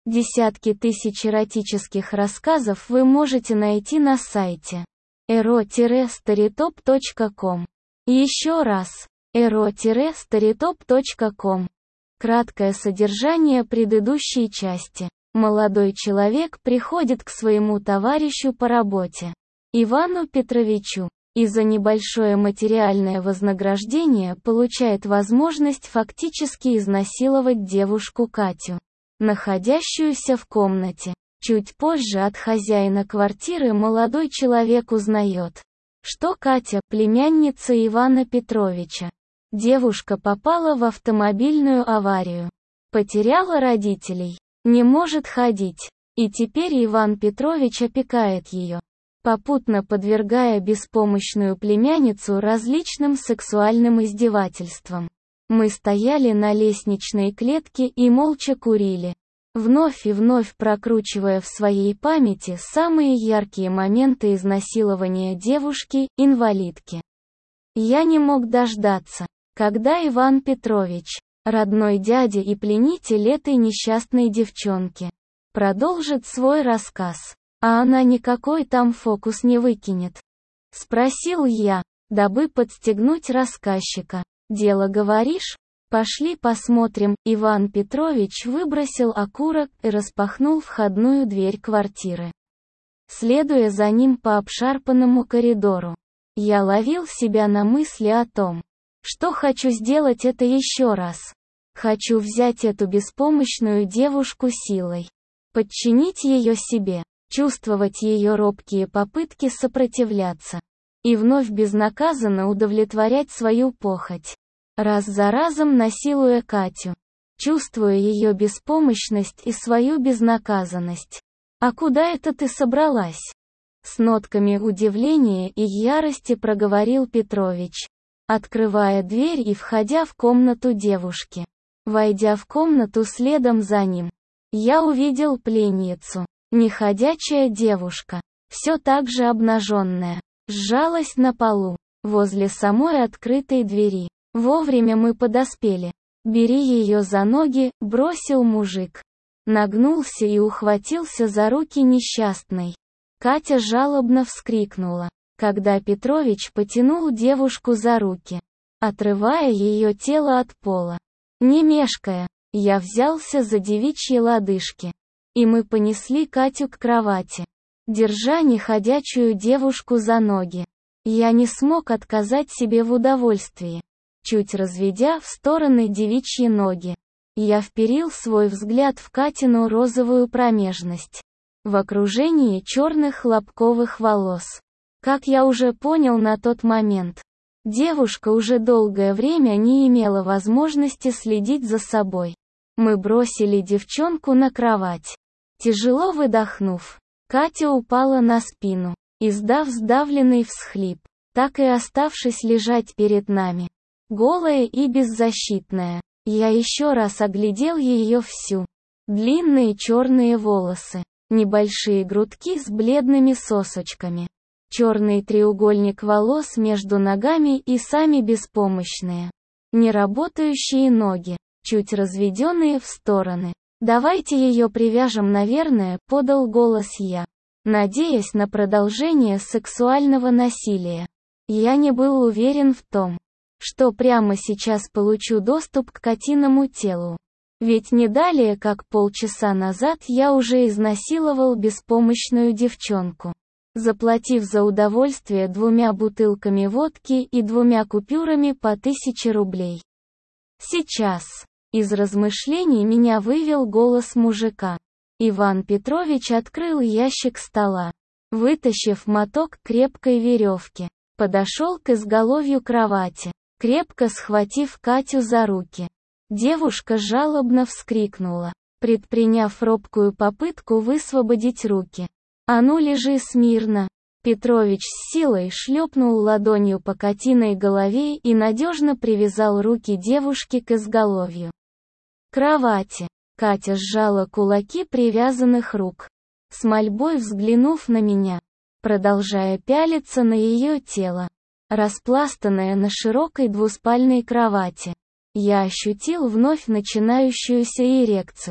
Десятки тысяч эротических рассказов вы можете найти на сайте ero-storytop.com. Еще раз, ero-storytop.com. Краткое содержание предыдущей части. Молодой человек приходит к своему товарищу по работе, Ивану Петровичу, и за небольшое материальное вознаграждение получает возможность фактически изнасиловать девушку Катю, находящуюся в комнате. Чуть позже от хозяина квартиры молодой человек узнает, что Катя – племянница Ивана Петровича. Девушка попала в автомобильную аварию, потеряла родителей, не может ходить, и теперь Иван Петрович опекает ее, попутно подвергая беспомощную племянницу различным сексуальным издевательствам. Мы стояли на лестничной клетке и молча курили, вновь и вновь прокручивая в своей памяти самые яркие моменты изнасилования девушки-инвалидки. Я не мог дождаться, когда Иван Петрович, родной дядя и пленитель этой несчастной девчонки, продолжит свой рассказ, а она никакой там фокус не выкинет. Спросил я, дабы подстегнуть рассказчика. «Дело говоришь? Пошли посмотрим». Иван Петрович выбросил окурок и распахнул входную дверь квартиры. Следуя за ним по обшарпанному коридору, я ловил себя на мысли о том, что хочу сделать это еще раз. Хочу взять эту беспомощную девушку силой, подчинить ее себе, чувствовать ее робкие попытки сопротивляться, и вновь безнаказанно удовлетворять свою похоть, раз за разом насилуя Катю, чувствуя ее беспомощность и свою безнаказанность. «А куда это ты собралась?» С нотками удивления и ярости проговорил Петрович, открывая дверь и входя в комнату девушки. Войдя в комнату следом за ним, я увидел пленницу, неходячая девушка, все так же обнаженная, сжалась на полу, возле самой открытой двери. Вовремя мы подоспели. «Бери ее за ноги», — бросил мужик. Нагнулся и ухватился за руки несчастной. Катя жалобно вскрикнула, когда Петрович потянул девушку за руки, отрывая ее тело от пола. Не мешкая, я взялся за девичьи лодыжки, и мы понесли Катю к кровати, держа неходячую девушку за ноги. Я не смог отказать себе в удовольствии. Чуть разведя в стороны девичьи ноги, я вперил свой взгляд в Катину розовую промежность, в окружении черных хлопковых волос. Как я уже понял на тот момент, девушка уже долгое время не имела возможности следить за собой. Мы бросили девчонку на кровать. Тяжело выдохнув, Катя упала на спину, издав сдавленный всхлип, так и оставшись лежать перед нами, голая и беззащитная. Я еще раз оглядел ее всю. Длинные черные волосы, небольшие грудки с бледными сосочками, черный треугольник волос между ногами и сами беспомощные, неработающие ноги, чуть разведенные в стороны. «Давайте ее привяжем, наверное», — подал голос я, надеясь на продолжение сексуального насилия. Я не был уверен в том, что прямо сейчас получу доступ к Катиному телу. Ведь не далее как полчаса назад я уже изнасиловал беспомощную девчонку, заплатив за удовольствие 2 бутылками водки и 2 купюрами по 1000 рублей. Сейчас. Из размышлений меня вывел голос мужика. Иван Петрович открыл ящик стола, вытащив моток крепкой веревки, подошел к изголовью кровати, крепко схватив Катю за руки. Девушка жалобно вскрикнула, предприняв робкую попытку высвободить руки. «А ну лежи смирно!» Петрович с силой шлепнул ладонью по Катиной голове и надежно привязал руки девушки к изголовью кровати. Катя сжала кулаки привязанных рук, с мольбой взглянув на меня, продолжая пялиться на ее тело, распластанное на широкой двуспальной кровати. Я ощутил вновь начинающуюся эрекцию.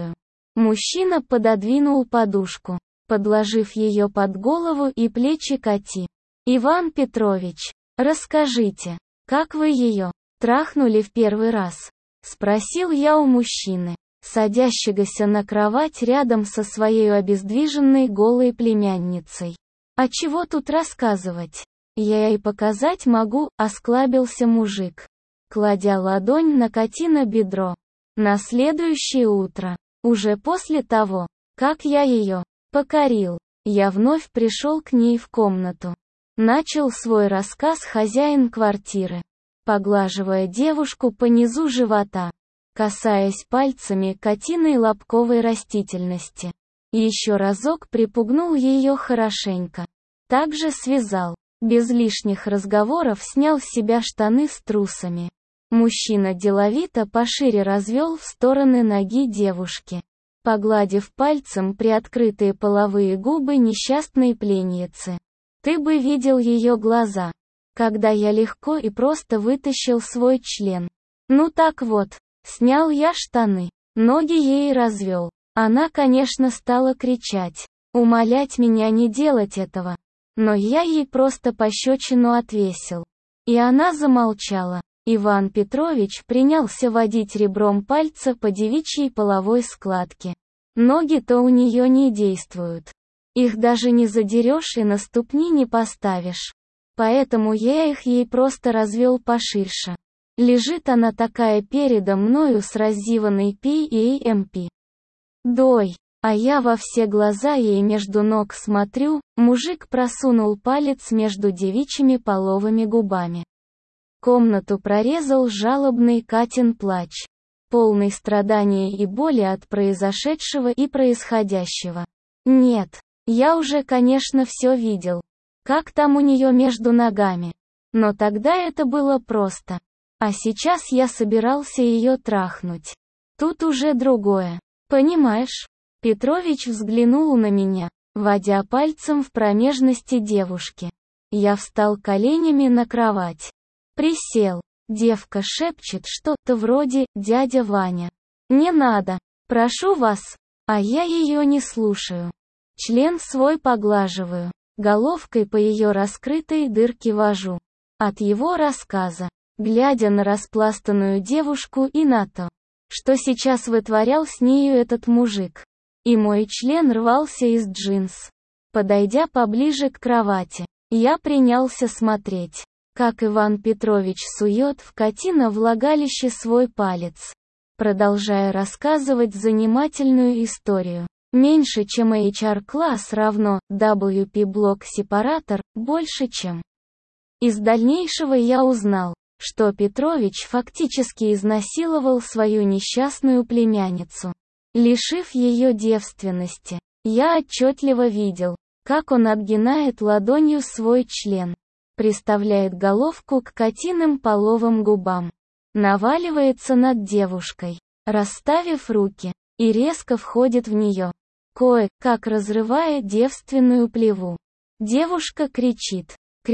Мужчина пододвинул подушку, подложив ее под голову и плечи Кати. «Иван Петрович, расскажите, как вы ее трахнули в первый раз?» — спросил я у мужчины, садящегося на кровать рядом со своей обездвиженной голой племянницей. «А чего тут рассказывать? Я и показать могу», — осклабился мужик, кладя ладонь на Катино бедро. На следующее утро, уже после того, как я ее покорил, я вновь пришел к ней в комнату. Начал свой рассказ хозяин квартиры, поглаживая девушку по низу живота, касаясь пальцами Катиной лобковой растительности. Еще разок припугнул ее хорошенько. Также связал. Без лишних разговоров снял с себя штаны с трусами. Мужчина деловито пошире развел в стороны ноги девушки, погладив пальцем приоткрытые половые губы несчастной пленницы. Ты бы видел ее глаза, когда я легко и просто вытащил свой член. Ну так вот, снял я штаны, ноги ей развел. Она, конечно, стала кричать, умолять меня не делать этого. Но я ей просто пощечину отвесил. И она замолчала. Иван Петрович принялся водить ребром пальца по девичьей половой складке. Ноги-то у нее не действуют. Их даже не задерешь и на ступни не поставишь. Поэтому я их ей просто развел поширше. Лежит она такая передо мною с раззеванной P&MP. Дой. А я во все глаза ей между ног смотрю, мужик просунул палец между девичьими половыми губами. Комнату прорезал жалобный Катин плач, полный страдания и боли от произошедшего и происходящего. Нет, я уже, конечно, все видел, как там у нее между ногами. Но тогда это было просто. А сейчас я собирался ее трахнуть. Тут уже другое. Понимаешь? Петрович взглянул на меня, водя пальцем в промежности девушки. Я встал коленями на кровать. Присел. Девка шепчет что-то вроде «дядя Ваня». «Не надо. Прошу вас». А я ее не слушаю. Член свой поглаживаю. Головкой по ее раскрытой дырке вожу. От его рассказа, глядя на распластанную девушку и на то, что сейчас вытворял с нею этот мужик. И мой член рвался из джинс. Подойдя поближе к кровати, я принялся смотреть, как Иван Петрович сует в Катино влагалище свой палец, продолжая рассказывать занимательную историю. Меньше чем HR-класс равно WP-блок-сепаратор, больше чем. Из дальнейшего я узнал, что Петрович фактически изнасиловал свою несчастную племянницу, лишив ее девственности. Я отчетливо видел, как он отгинает ладонью свой член, приставляет головку к Катиным половым губам, наваливается над девушкой, расставив руки, и резко входит в нее, кое-как разрывая девственную плеву. Девушка кричит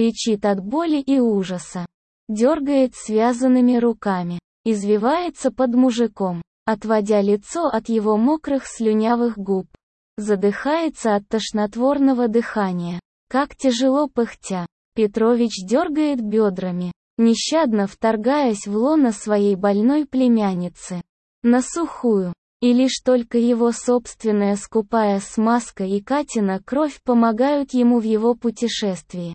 от боли и ужаса, дергает связанными руками, извивается под мужиком, отводя лицо от его мокрых слюнявых губ, задыхается от тошнотворного дыхания, как тяжело пыхтя. Петрович дергает бедрами, нещадно вторгаясь в лоно своей больной племянницы. На сухую. И лишь только его собственная скупая смазка и Катина кровь помогают ему в его путешествии.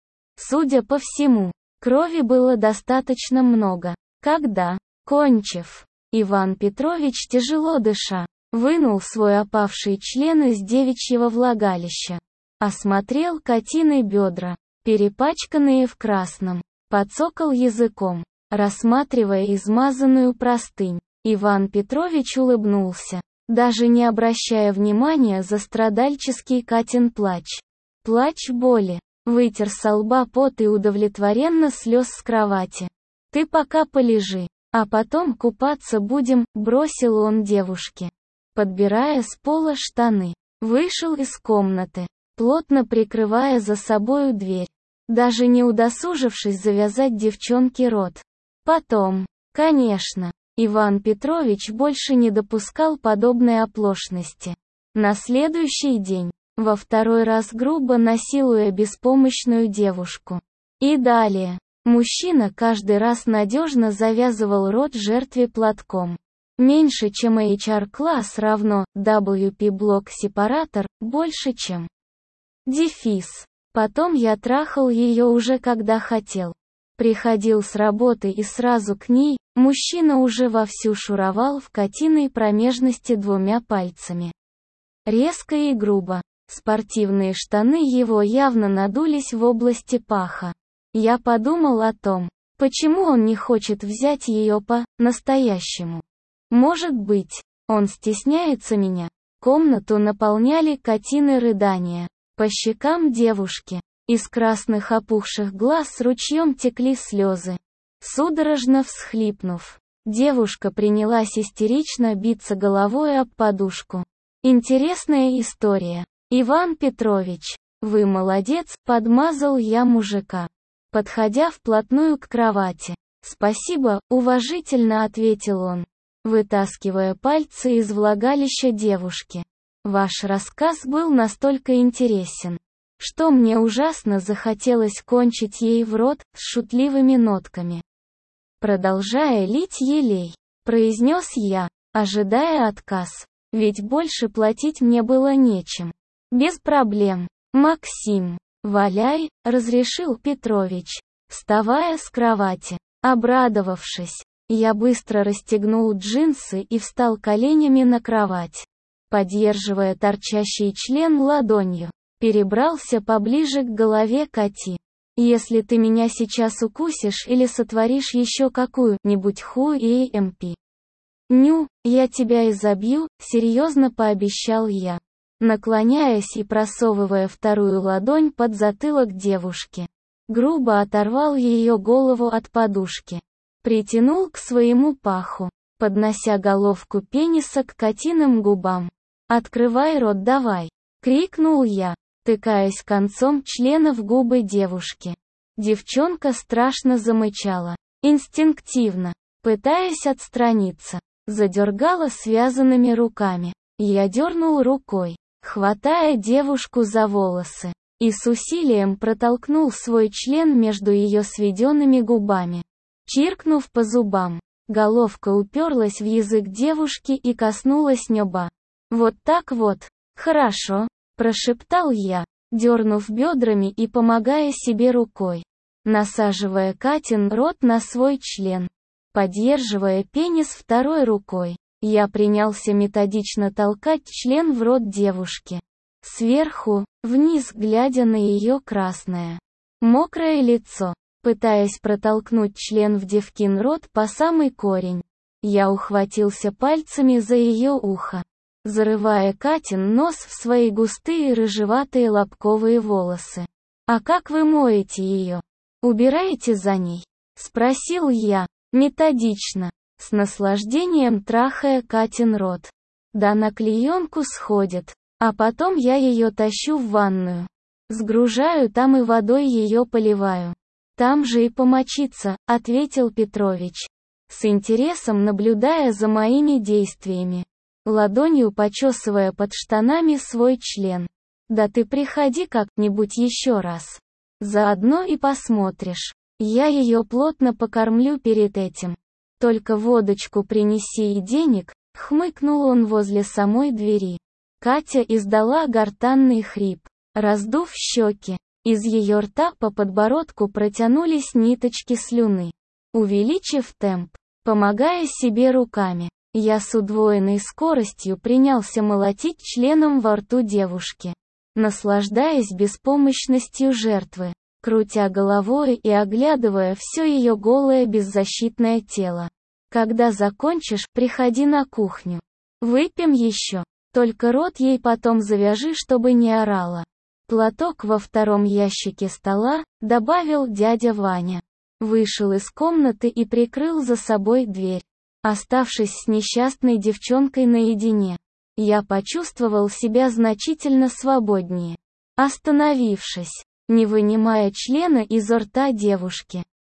Судя по всему, крови было достаточно много. Когда, кончив, Иван Петрович, тяжело дыша, вынул свой опавший член из девичьего влагалища, осмотрел Катины бедра, перепачканные в красном, подсокал языком, рассматривая измазанную простынь. Иван Петрович улыбнулся, даже не обращая внимания за страдальческий Катин плач. Плач боли. Вытер со лба пот и удовлетворенно слез с кровати. «Ты пока полежи, а потом купаться будем», — бросил он девушке, подбирая с пола штаны. Вышел из комнаты, плотно прикрывая за собою дверь, даже не удосужившись завязать девчонке рот. Потом, конечно, Иван Петрович больше не допускал подобной оплошности. На следующий день, во второй раз грубо насилуя беспомощную девушку. И далее. Мужчина каждый раз надежно завязывал рот жертве платком. Меньше чем HR-класс равно WP-блок-сепаратор, больше чем дефис. Потом я трахал ее уже когда хотел. Приходил с работы и сразу к ней, мужчина уже вовсю шуровал в котиной промежности двумя пальцами. Резко и грубо. Спортивные штаны его явно надулись в области паха. Я подумал о том, почему он не хочет взять ее по-настоящему. Может быть, он стесняется меня. Комнату наполняли котины рыдания. По щекам девушки, из красных опухших глаз ручьем текли слезы. Судорожно всхлипнув, девушка принялась истерично биться головой об подушку. Интересная история. Иван Петрович, вы молодец, подмазал я мужика, подходя вплотную к кровати. Спасибо, уважительно ответил он, вытаскивая пальцы из влагалища девушки. Ваш рассказ был настолько интересен, что мне ужасно захотелось кончить ей в рот с шутливыми нотками. Продолжая лить елей, произнес я, ожидая отказ, ведь больше платить мне было нечем. Без проблем, Максим, валяй, разрешил Петрович, вставая с кровати. Обрадовавшись, я быстро расстегнул джинсы и встал коленями на кровать. Поддерживая торчащий член ладонью, перебрался поближе к голове Кати. Если ты меня сейчас укусишь или сотворишь еще какую-нибудь хуэмпи, я тебя изобью, серьезно пообещал я, наклоняясь и просовывая вторую ладонь под затылок девушки. Грубо оторвал ее голову от подушки. Притянул к своему паху, поднося головку пениса к Катиным губам. «Открывай рот давай!» — крикнул я, тыкаясь концом члена в губы девушки. Девчонка страшно замычала, инстинктивно, пытаясь отстраниться, задергала связанными руками. Я дернул рукой, хватая девушку за волосы, и с усилием протолкнул свой член между ее сведенными губами. Чиркнув по зубам, головка уперлась в язык девушки и коснулась неба. «Вот так вот. Хорошо», — прошептал я, дернув бедрами и помогая себе рукой, насаживая Катин рот на свой член. Поддерживая пенис второй рукой, я принялся методично толкать член в рот девушки. Сверху, вниз глядя на ее красное, мокрое лицо, пытаясь протолкнуть член в девкин рот по самый корень. Я ухватился пальцами за ее ухо, зарывая Катин нос в свои густые рыжеватые лобковые волосы. «А как вы моете ее? Убираете за ней?» — спросил я, методично, с наслаждением трахая Катин рот. «Да на клеенку сходит, а потом я ее тащу в ванную. Сгружаю там и водой ее поливаю. Там же и помочиться», — ответил Петрович, с интересом наблюдая за моими действиями, ладонью почесывая под штанами свой член. «Да ты приходи как-нибудь еще раз. Заодно и посмотришь. Я ее плотно покормлю перед этим. Только водочку принеси и денег», — хмыкнул он возле самой двери. Катя издала гортанный хрип, раздув щеки. Из ее рта по подбородку протянулись ниточки слюны. Увеличив темп, помогая себе руками, я с удвоенной скоростью принялся молотить членом во рту девушки, наслаждаясь беспомощностью жертвы, крутя головой и оглядывая все ее голое беззащитное тело. «Когда закончишь, приходи на кухню. Выпьем еще. Только рот ей потом завяжи, чтобы не орала». «Платок во втором ящике стола», — добавил дядя Ваня. Вышел из комнаты и прикрыл за собой дверь. Оставшись с несчастной девчонкой наедине, я почувствовал себя значительно свободнее. Остановившись, не вынимая члена изо рта девушки,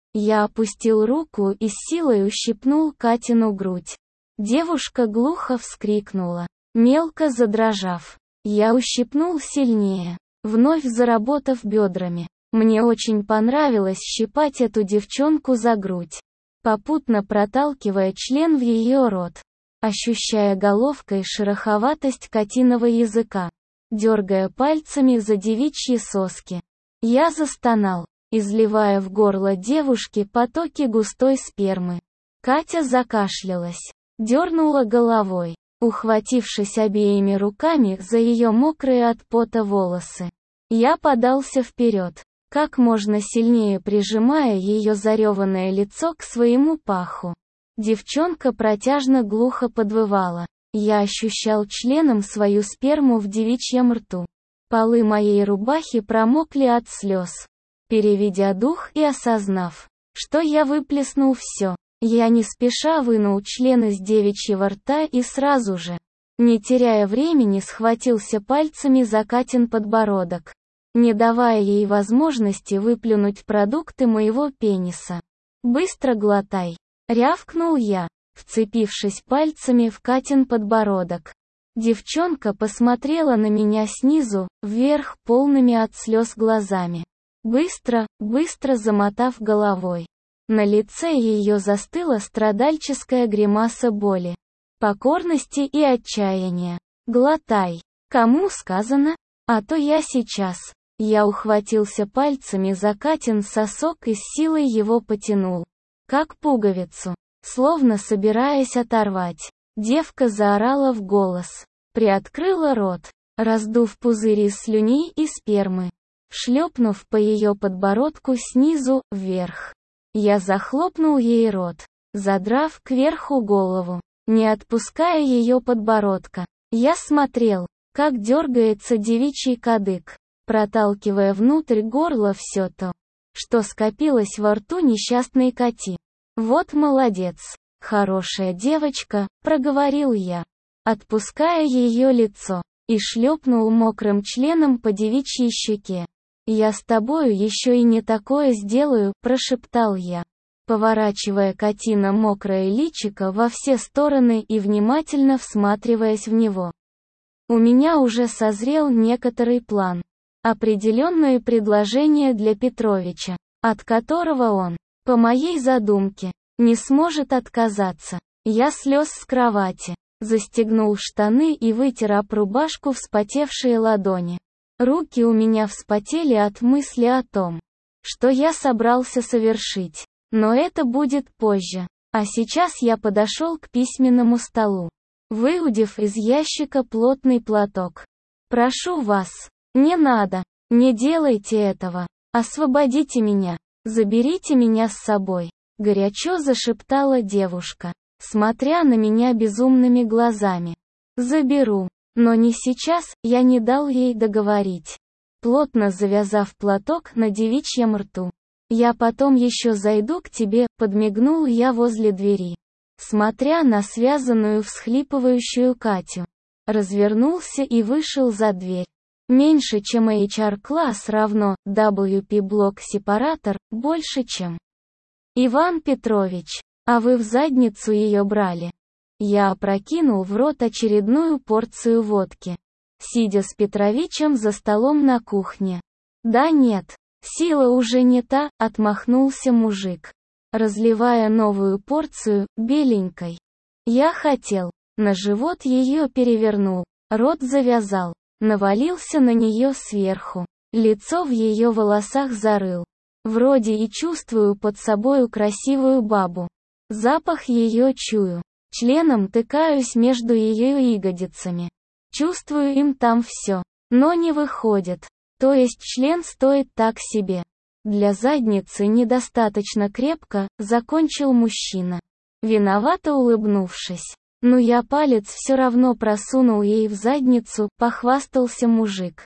Я опустил руку и с силой ущипнул Катину грудь. Девушка глухо вскрикнула, мелко задрожав. Я ущипнул сильнее, вновь заработав бедрами. Мне очень понравилось щипать эту девчонку за грудь, попутно проталкивая член в ее рот, ощущая головкой шероховатость котиного языка, дергая пальцами за девичьи соски. Я застонал, изливая в горло девушки потоки густой спермы. Катя закашлялась, дернула головой, ухватившись обеими руками за ее мокрые от пота волосы. Я подался вперед, как можно сильнее прижимая ее зареванное лицо к своему паху. Девчонка протяжно глухо подвывала. Я ощущал членом свою сперму в девичьем рту. Полы моей рубахи промокли от слез. Переведя дух и осознав, что я выплеснул все, я не спеша вынул член из девичьего рта и сразу же, не теряя времени, схватился пальцами за Катин подбородок, не давая ей возможности выплюнуть продукты моего пениса. «Быстро глотай!» — рявкнул я, вцепившись пальцами в Катин подбородок. Девчонка посмотрела на меня снизу, вверх полными от слез глазами. Быстро замотав головой. На лице ее застыла страдальческая гримаса боли, покорности и отчаяния. «Глотай! Кому сказано? А то я сейчас!» Я ухватился пальцами за Катин сосок и с силой его потянул, как пуговицу, словно собираясь оторвать. Девка заорала в голос, приоткрыла рот, раздув пузырь из слюней и спермы, шлепнув по ее подбородку снизу вверх. Я захлопнул ей рот, задрав кверху голову, не отпуская ее подбородка. Я смотрел, как дергается девичий кадык, проталкивая внутрь горла все то, что скопилось во рту несчастной Кати. «Вот молодец, хорошая девочка», — проговорил я, отпуская ее лицо, и шлепнул мокрым членом по девичьей щеке. «Я с тобою еще и не такое сделаю», — прошептал я, поворачивая Катина мокрое личико во все стороны и внимательно всматриваясь в него. У меня уже созрел некоторый план, определенное предложение для Петровича, от которого он, по моей задумке, не сможет отказаться. Я слез с кровати, застегнул штаны и вытер об рубашку вспотевшие ладони. Руки у меня вспотели от мысли о том, что я собрался совершить. Но это будет позже. А сейчас я подошел к письменному столу, выудив из ящика плотный платок. «Прошу вас, не надо, не делайте этого, освободите меня, заберите меня с собой», — горячо зашептала девушка, смотря на меня безумными глазами. «Заберу, но не сейчас», — я не дал ей договорить, плотно завязав платок на девичьем рту. «Я потом еще зайду к тебе», — подмигнул я возле двери, смотря на связанную всхлипывающую Катю. Развернулся и вышел за дверь. Меньше чем HR-класс равно WP-блок-сепаратор, больше чем Иван Петрович. А вы в задницу ее брали? Я опрокинул в рот очередную порцию водки, сидя с Петровичем за столом на кухне. «Да нет, сила уже не та», — отмахнулся мужик, разливая новую порцию, беленькой. Я хотел. На живот ее перевернул, рот завязал, навалился на нее сверху, лицо в ее волосах зарыл. Вроде и чувствую под собою красивую бабу. Запах ее чую. Членом тыкаюсь между ее ягодицами. Чувствую им там все. Но не выходит. То есть член стоит так себе. Для задницы недостаточно крепко, закончил мужчина, виновато улыбнувшись. «Ну я палец все равно просунул ей в задницу», — похвастался мужик,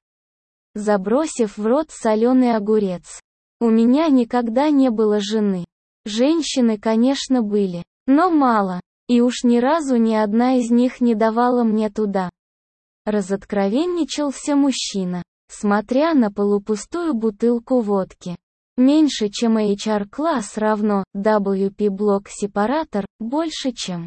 забросив в рот соленый огурец. «У меня никогда не было жены. Женщины, конечно, были, но мало, и уж ни разу ни одна из них не давала мне туда». Разоткровенничался мужчина, смотря на полупустую бутылку водки. Меньше, чем HR-класс равно WP-блок-сепаратор, больше, чем.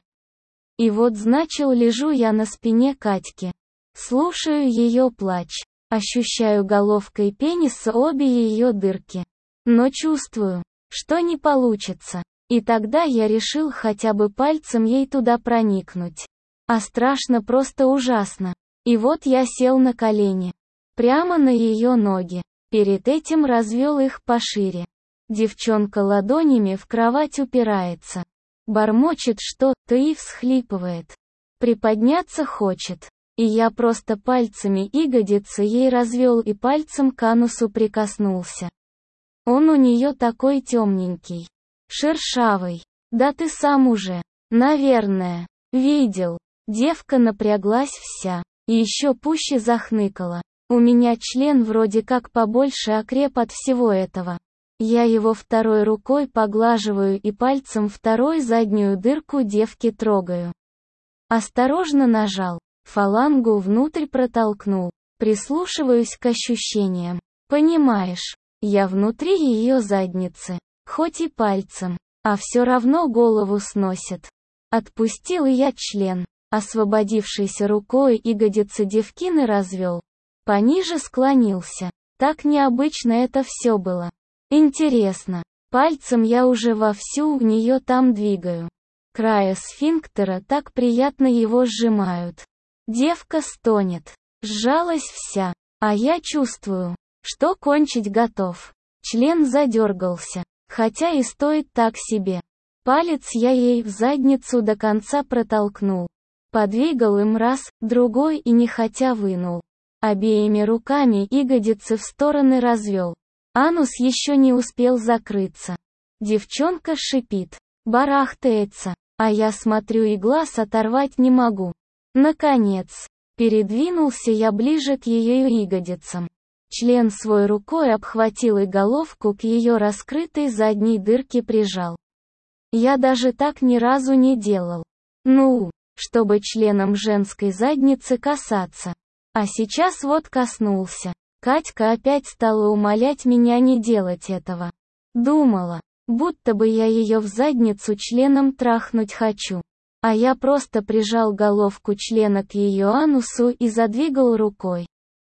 И вот значил лежу я на спине Катьки. Слушаю ее плач. Ощущаю головкой пениса обе ее дырки. Но чувствую, что не получится. И тогда я решил хотя бы пальцем ей туда проникнуть. А страшно, просто ужасно. И вот я сел на колени. Прямо на ее ноги. Перед этим развел их пошире. Девчонка ладонями в кровать упирается. Бормочет что-то и всхлипывает. Приподняться хочет. И я просто пальцами ягодицы ей развел и пальцем к анусу прикоснулся. Он у нее такой темненький. Шершавый. Да ты сам уже, наверное, видел. Девка напряглась вся. И еще пуще захныкала. У меня член вроде как побольше окреп от всего этого. Я его второй рукой поглаживаю и пальцем второй заднюю дырку девки трогаю. Осторожно нажал. Фалангу внутрь протолкнул. Прислушиваюсь к ощущениям. Понимаешь, я внутри ее задницы. Хоть и пальцем, а все равно голову сносит. Отпустил я член. Освободившейся рукой ягодицы девкины развел. Пониже склонился. Так необычно это все было. Интересно. Пальцем я уже вовсю у нее там двигаю. Края сфинктера так приятно его сжимают. Девка стонет. Сжалась вся. А я чувствую, что кончить готов. Член задергался. Хотя и стоит так себе. Палец я ей в задницу до конца протолкнул. Подвигал им раз, другой и нехотя вынул. Обеими руками ягодицы в стороны развел. Анус еще не успел закрыться. Девчонка шипит, барахтается, а я смотрю и глаз оторвать не могу. Наконец, передвинулся я ближе к ее ягодицам. Член свой рукой обхватил и головку к ее раскрытой задней дырке прижал. Я даже так ни разу не делал. Ну, чтобы членом женской задницы касаться. А сейчас вот коснулся. Катька опять стала умолять меня не делать этого. Думала, будто бы я ее в задницу членом трахнуть хочу. А я просто прижал головку члена к ее анусу и задвигал рукой.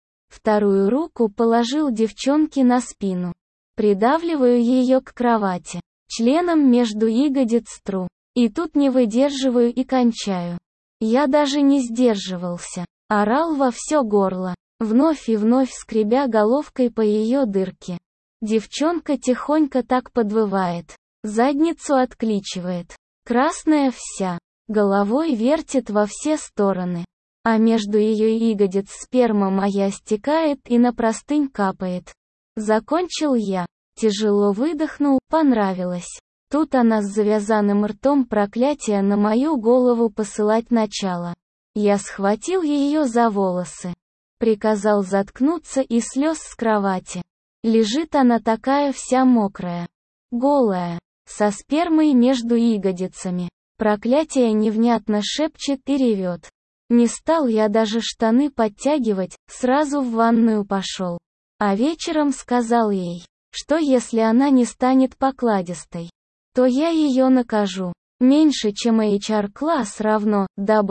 Вторую руку положил девчонке на спину. Придавливаю ее к кровати. Членом между ягодиц тру. И тут не выдерживаю и кончаю. Я даже не сдерживался. Орал во все горло. Вновь и вновь скребя головкой по ее дырке. Девчонка тихонько так подвывает. Задницу откличивает. Красная вся. Головой вертит во все стороны. А между ее ягодиц сперма моя стекает и на простынь капает. Закончил я. Тяжело выдохнул, понравилось. Тут она с завязанным ртом проклятие на мою голову посылать начала. Я схватил ее за волосы. Приказал заткнуться и слез с кровати. Лежит она такая вся мокрая. Голая. Со спермой между ягодицами. Проклятие невнятно шепчет и ревет. Не стал я даже штаны подтягивать, сразу в ванную пошел. А вечером сказал ей, что если она не станет покладистой, то я ее накажу. Меньше, чем HR-класс равно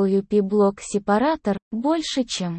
WP-блок-сепаратор, больше, чем.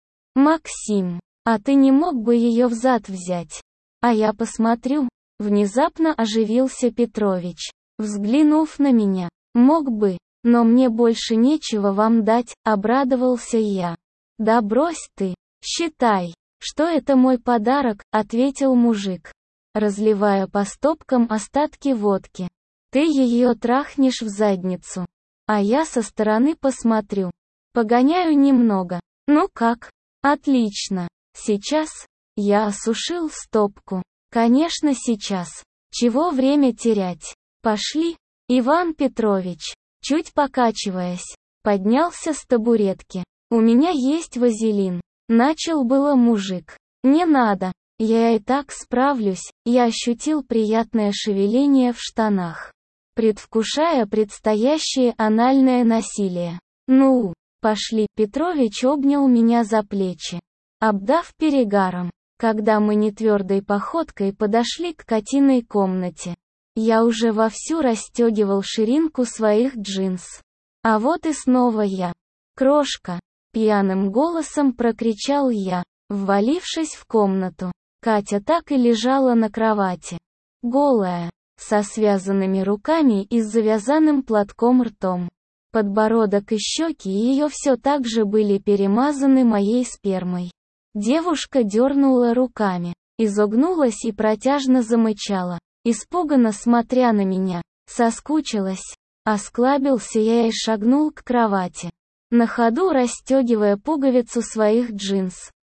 Максим, а ты не мог бы ее взад взять? А я посмотрю. Внезапно оживился Петрович. Взглянув на меня. Мог бы, но мне больше нечего вам дать, обрадовался я. Да брось ты, считай, что это мой подарок, ответил мужик, разливая по стопкам остатки водки. Ты ее трахнешь в задницу. А я со стороны посмотрю. Погоняю немного. Ну как? Отлично. Сейчас. Я осушил стопку. Конечно сейчас. Чего время терять? Пошли. Иван Петрович, чуть покачиваясь, поднялся с табуретки. У меня есть вазелин. Начал было мужик. Не надо. Я и так справлюсь. Я ощутил приятное шевеление в штанах, предвкушая предстоящее анальное насилие. Ну, пошли. Петрович обнял меня за плечи, обдав перегаром. когда мы нетвердой походкой подошли к Катиной комнате. Я уже вовсю расстегивал ширинку своих джинс. А вот и снова я. «Крошка!» — пьяным голосом прокричал я, ввалившись в комнату. Катя так и лежала на кровати. Голая, со связанными руками и с завязанным платком ртом. Подбородок и щеки ее все так же были перемазаны моей спермой. Девушка дернула руками, изогнулась и протяжно замычала, испуганно смотря на меня. Соскучилась. Осклабился я и шагнул к кровати, на ходу расстегивая пуговицу своих джинс.